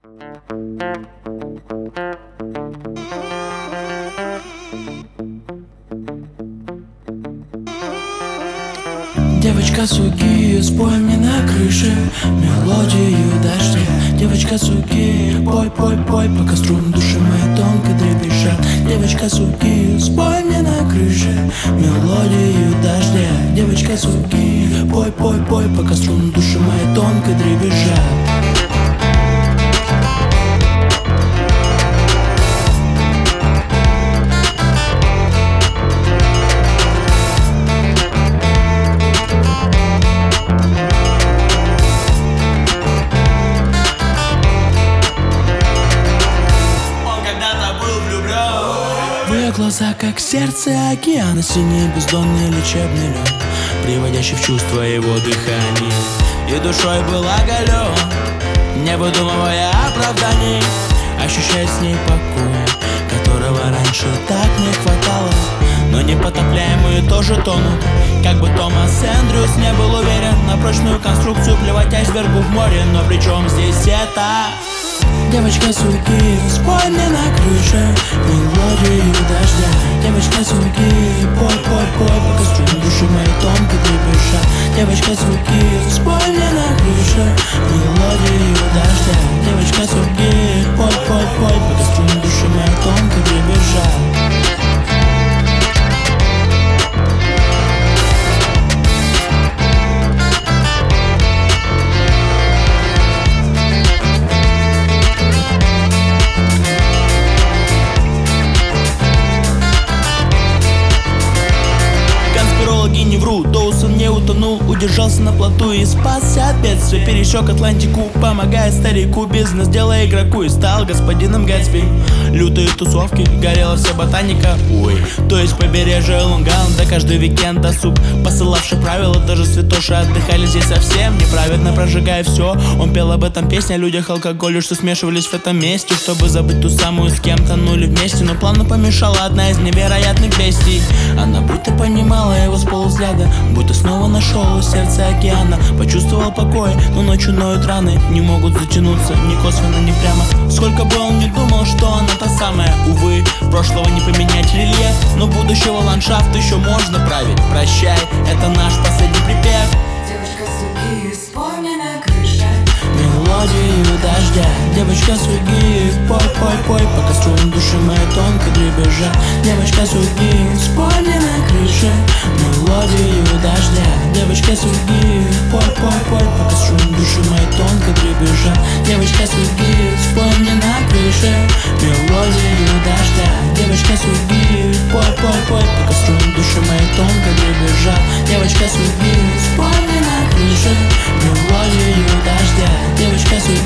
Девочка суки, спой мне на крыше мелодию дождя. Девочка суки, пой, пой, пой, пока струны души мои тонко дребезжат. Девочка суки, спой мне на крыше мелодию дождя. Девочка суки, пой, пой, пой, пока струны души мои тонко дребезжат. В ее глазах, как сердце океана, синий бездонный лечебный лед, приводящий в чувство его дыхание. И душой был оголен, не выдумывая оправданий, ощущая с ней покой, которого раньше так не хватало. Но непотопляемые тоже тонут, как бы Томас Эндрюс не был уверен. На прочную конструкцию плевать айсбергу в море, но при чем здесь это? Девочка суки, спой мне на крыше мелодию дождя. Девочка суки, пой, пой, пой, пока струны души мои тонко дребезжат. Девочка суки, спой мне на крыше мелодию дождя. Девочка суки, пой, пой, пой, пока струны души мои тонко дребезжат. Не вру, Доусон не утонул, удержался на плоту и спасся от бедствия. Пересек Атлантику, помогая старику, бизнес делая игроку, и стал господином Гэтсби. Лютые тусовки, горела вся ботаника, ой, то есть побережье Лонг-Айленда, каждый уикенд досуг, посылавший правила, даже святоши отдыхали здесь совсем неправедно, прожигая все. Он пел об этом песни, о людях, алкоголю, что смешивались в этом месте, чтобы забыть ту самую, с кем тонули вместе. Но плавно помешала одна из невероятных бестий. Она будто понимала его с полувзгляда, будто снова нашел сердце океана. Почувствовал покой, но ночью ноют раны, не могут затянуться ни косвенно, ни прямо. Сколько бы он ни думал, что она та самая, увы, прошлого не поменять рельеф, но будущего ландшафт еще можно править. Прощай, это наш последний припев. Девочка суки, спой мне на крыше мелодию дождя. Девочка суги, пой, пой, пой, пока струны души мои тонко дребезжат. Девочка суги, спой мне на крыше мелодию дождя. Девочка суги, пой, пой, пой, пока струны души мои тонко дребезжат. Девочка суги, спой мне на крыше мелодию дождя. Девочка суги, пой, пой, пой, пока струны души мои тонко дребезжат. Девочка суги, спой мне на крыше мелодию дождя. Девочка суги,